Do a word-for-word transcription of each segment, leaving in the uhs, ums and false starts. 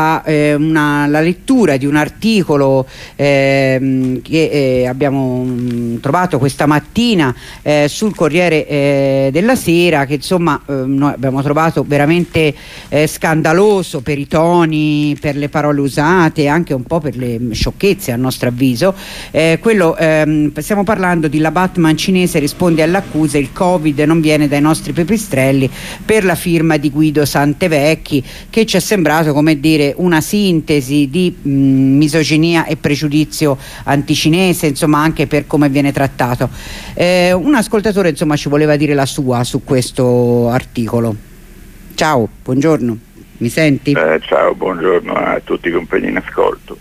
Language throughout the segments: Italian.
Eh, una, la lettura di un articolo eh, che eh, abbiamo mh, trovato questa mattina eh, sul Corriere eh, della Sera, che insomma eh, noi abbiamo trovato veramente eh, scandaloso per i toni, per le parole usate, anche un po' per le sciocchezze a nostro avviso. Eh, quello, ehm, stiamo parlando di La Batman cinese risponde all'accusa, il Covid non viene dai nostri pipistrelli, per la firma di Guido Santevecchi, che ci è sembrato, come dire, una sintesi di mh, misoginia e pregiudizio anticinese, insomma, anche per come viene trattato. Eh, un ascoltatore insomma ci voleva dire la sua su questo articolo. Ciao, buongiorno, mi senti? Eh, ciao, buongiorno a tutti i compagni in ascolto.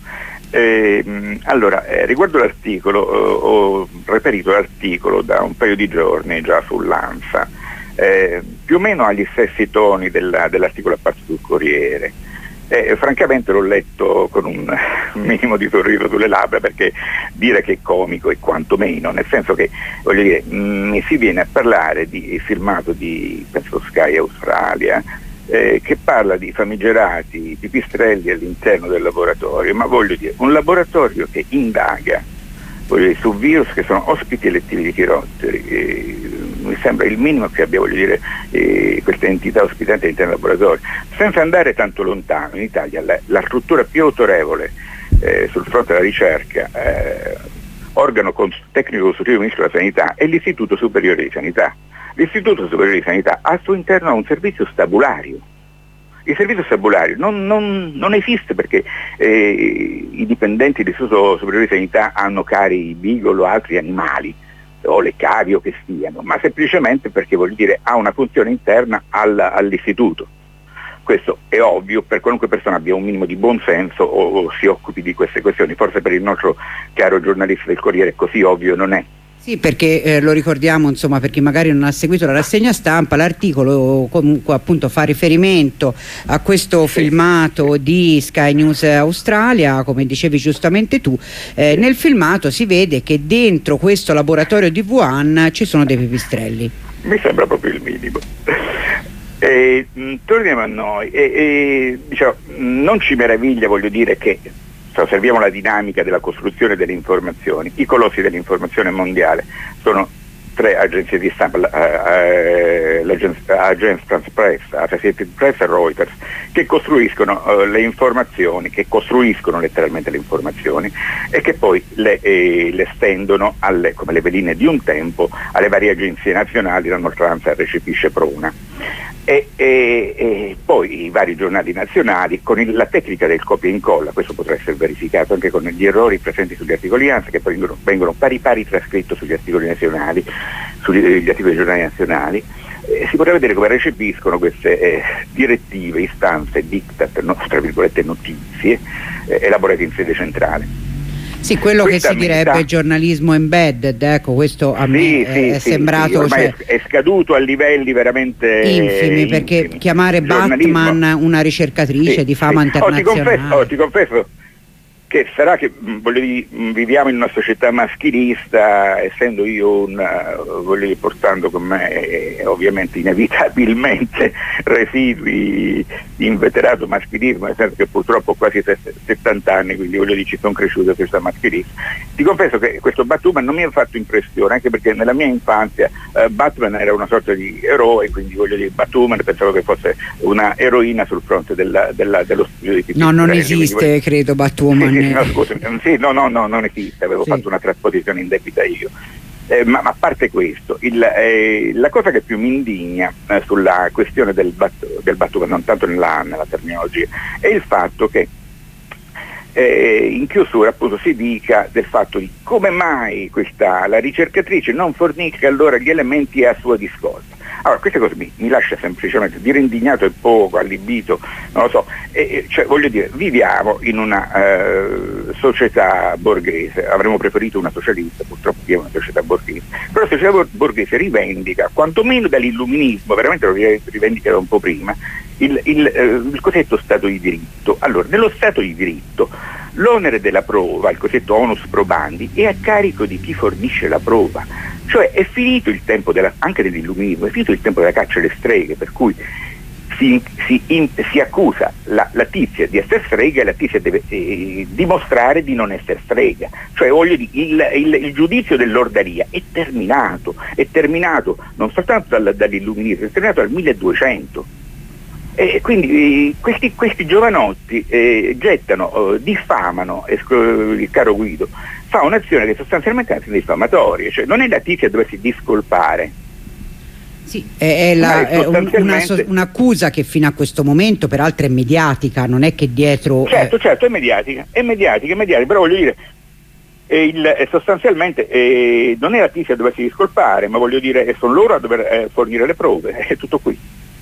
Eh, allora, eh, riguardo l'articolo, eh, ho reperito l'articolo da un paio di giorni già sull'ANSA, eh, più o meno agli stessi toni della, dell'articolo apparso sul Corriere. Eh, francamente l'ho letto con un minimo di sorriso sulle labbra, perché dire che è comico è quanto meno, nel senso che, voglio dire, mi si viene a parlare di filmato di, penso, Sky Australia, eh, che parla di famigerati pipistrelli all'interno del laboratorio, ma voglio dire, un laboratorio che indaga voglio dire, su virus che sono ospiti elettivi di chirotteri, eh, mi sembra il minimo che abbia, voglio dire, eh, questa entità ospitante all'interno del laboratorio. Senza andare tanto lontano, in Italia la, la struttura più autorevole eh, sul fronte della ricerca, eh, organo tecnico consultivo del Ministro della Sanità, è l'Istituto Superiore di Sanità. L'Istituto Superiore di Sanità ha al suo interno un servizio stabulario. Il servizio stabulario non, non, non esiste perché eh, i dipendenti dell'Istituto Superiore di Sanità hanno cari beagle o altri animali, o le cavie o che siano, ma semplicemente perché, voglio dire, ha una funzione interna al, all'istituto. Questo è ovvio per qualunque persona abbia un minimo di buonsenso o, o si occupi di queste questioni. Forse per il nostro caro giornalista del Corriere così ovvio non è. Sì, perché eh, lo ricordiamo, insomma, per chi magari non ha seguito la rassegna stampa, l'articolo comunque appunto fa riferimento a questo sì. filmato di Sky News Australia, come dicevi giustamente tu. Eh, nel filmato si vede che dentro questo laboratorio di Wuhan ci sono dei pipistrelli. Mi sembra proprio il minimo. E, mh, torniamo a noi e, e diciamo, non ci meraviglia, voglio dire, che osserviamo la dinamica della costruzione delle informazioni. I colossi dell'informazione mondiale sono tre agenzie di stampa, l'Agence France Press, Associated Press e Reuters, che costruiscono uh, le informazioni, che costruiscono letteralmente le informazioni e che poi le, eh, le stendono alle, come le veline di un tempo, alle varie agenzie nazionali. La nostra ANSA recepisce Prona. E, e, e poi i vari giornali nazionali con il, la tecnica del copia e incolla. Questo potrà essere verificato anche con gli errori presenti sugli articoli ANSA, che poi vengono, vengono pari pari trascritti sugli articoli nazionali, sugli articoli dei giornali nazionali. Eh, si potrà vedere come recepiscono queste eh, direttive, istanze, diktat, no, tra virgolette notizie, eh, elaborate in sede centrale. Sì, quello questa che si direbbe metà... giornalismo embedded, ecco, questo a sì, me sì, è sì, sembrato... Sì, ormai cioè, è scaduto a livelli veramente infimi, perché infimi. Chiamare Batman una ricercatrice sì, di fama sì. internazionale... Oh, ti confesso, oh, ti confesso che sarà che voglio dire, viviamo in una società maschilista, essendo io un, voglio dire, portando con me eh, ovviamente inevitabilmente residui di inveterato maschilismo, nel senso che purtroppo ho quasi settanta anni, quindi voglio dire ci sono cresciuto questa maschilismo. Ti confesso che questo Batman non mi ha fatto impressione, anche perché nella mia infanzia eh, Batman era una sorta di eroe, quindi voglio dire Batwoman pensavo che fosse una eroina sul fronte della, della, dello studio di No, non esiste, quindi, credo, Batwoman. Sì, sì, no, scusa, sì, no, no, no, non esiste, avevo sì. fatto una trasposizione indebita io. Eh, ma, ma a parte questo, il, eh, la cosa che più mi indigna eh, sulla questione del, bat, del Batwoman, non tanto nella, nella terminologia, è il fatto che eh, in chiusura appunto si dica del fatto di come mai questa, la ricercatrice non fornisca allora gli elementi a sua discolpa. Allora, questa cosa mi, mi lascia semplicemente dire indignato e poco, allibito, non lo so, e, cioè, voglio dire, viviamo in una eh, società borghese, avremmo preferito una socialista, purtroppo viviamo in una società borghese, però la società borghese rivendica, quantomeno dall'illuminismo, veramente lo rivendica da un po' prima, il, il, eh, il cosiddetto Stato di diritto. Allora, nello Stato di diritto l'onere della prova, il cosiddetto onus probandi, è a carico di chi fornisce la prova. Cioè è finito il tempo della, anche dell'illuminismo, è finito il tempo della caccia alle streghe, per cui si, si, in, si accusa la, la tizia di essere strega e la tizia deve eh, dimostrare di non essere strega. Cioè voglio dire, il, il, il giudizio dell'ordalia è terminato, è terminato non soltanto dal, dall'illuminismo, è terminato dal milleduecento. E quindi questi, questi giovanotti eh, gettano, eh, diffamano, eh, il caro Guido fa un'azione che sostanzialmente è un'azione diffamatoria, cioè non è la tizia a doversi discolpare. Sì, è, è, la, è un, una, un'accusa che fino a questo momento peraltro è mediatica, non è che dietro... Certo, eh... certo, è mediatica, è mediatica, è mediatica, però voglio dire, eh, il, eh, sostanzialmente eh, non è la tizia a doversi discolpare, ma voglio dire, eh, sono loro a dover eh, fornire le prove, è tutto qui.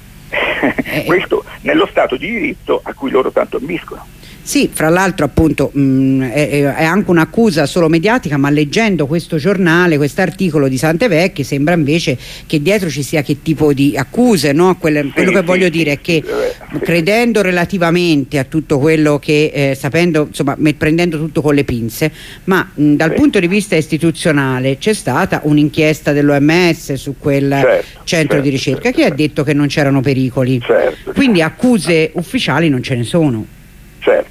Questo nello Stato di diritto a cui loro tanto ambiscono. Sì, fra l'altro appunto mh, è, è anche un'accusa solo mediatica, ma leggendo questo giornale, quest'articolo di Santevecchi, sembra invece che dietro ci sia che tipo di accuse, no? Quelle, sì, quello che sì, voglio sì, dire è che sì, credendo relativamente a tutto quello che, eh, sapendo, insomma, prendendo tutto con le pinze, ma mh, dal sì. punto di vista istituzionale c'è stata un'inchiesta dell'O M S su quel certo, centro certo, di ricerca certo, che certo. ha detto che non c'erano pericoli, certo, quindi accuse ufficiali non ce ne sono. Certo.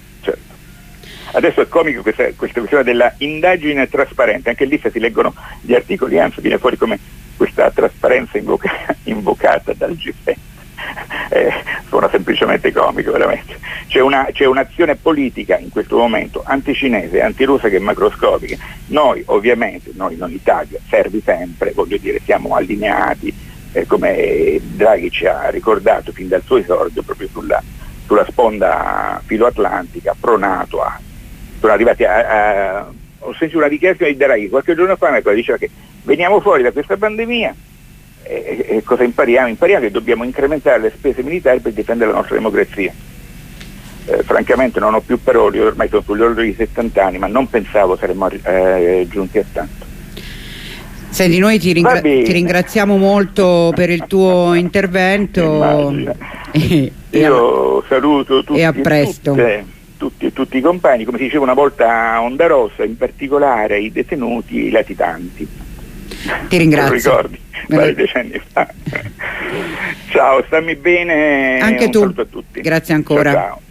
Adesso è comico questa, questa questione della indagine trasparente, anche lì se si leggono gli articoli, anzi viene fuori come questa trasparenza invoca, invocata dal G sette, eh, suona semplicemente comico veramente. C'è, una, c'è un'azione politica in questo momento anticinese, antirussa che è macroscopica. Noi ovviamente, noi non Italia, servi sempre, voglio dire, siamo allineati, eh, come Draghi ci ha ricordato fin dal suo esordio proprio sulla, sulla sponda filoatlantica, pronato a sono arrivati a, a ho sentito una dichiarazione di Draghi qualche giorno fa che diceva che veniamo fuori da questa pandemia e, e cosa impariamo? Impariamo che dobbiamo incrementare le spese militari per difendere la nostra democrazia. Eh, francamente non ho più parole, ormai sono sugli ordini di settanta anni, ma non pensavo saremmo eh, giunti a tanto. Senti, noi ti, ringra ti ringraziamo molto per il tuo intervento e, io e saluto tutti e a presto. Tutte. Tutti, tutti i compagni, come si diceva una volta a Onda Rossa, in particolare i detenuti e i latitanti. Ti ringrazio. Lo ricordi? Vari decenni fa. Ciao, stammi bene. Anche un tu. saluto a tutti. Grazie ancora. Ciao, ciao.